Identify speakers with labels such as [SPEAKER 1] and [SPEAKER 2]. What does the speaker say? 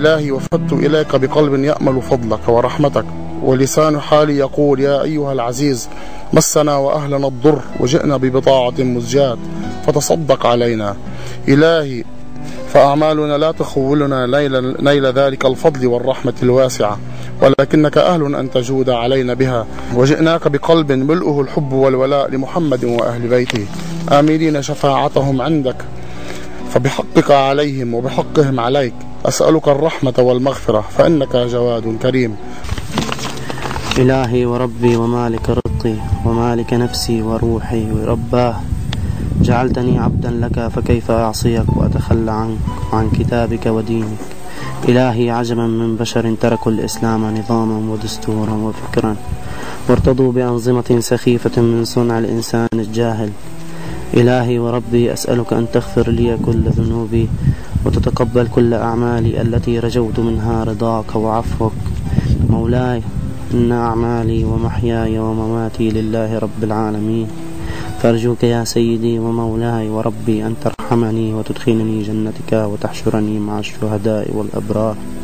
[SPEAKER 1] إلهي وفدت إليك بقلب يأمل فضلك ورحمتك، ولسان حالي يقول يا أيها العزيز مسنا وأهلنا الضر وجئنا ببضاعة مزجاة فتصدق علينا. إلهي فأعمالنا لا تخولنا نيل ذلك الفضل والرحمة الواسعة، ولكنك أهل أن تجود علينا بها. وجئناك بقلب ملؤه الحب والولاء لمحمد وأهل بيته آملين شفاعتهم عندك، فبحقك عليهم وبحقهم عليك أسألك الرحمة والمغفرة فإنك جواد كريم.
[SPEAKER 2] إلهي وربي ومالك رزقي ومالك نفسي وروحي ورباه، جعلتني عبدا لك فكيف أعصيك وأتخلى عنك وعن كتابك ودينك. إلهي عجبا من بشر تركوا الإسلام نظاما ودستورا وفكرا وارتضوا بأنظمة سخيفة من صنع الإنسان الجاهل. إلهي وربي أسألك أن تغفر لي كل ذنوبي وتتقبل كل أعمالي التي رجوت منها رضاك وعفوك. مولاي إن أعمالي ومحياي ومماتي لله رب العالمين، فأرجوك يا سيدي ومولاي وربي أن ترحمني وتدخلني جنتك وتحشرني مع الشهداء والأبرار.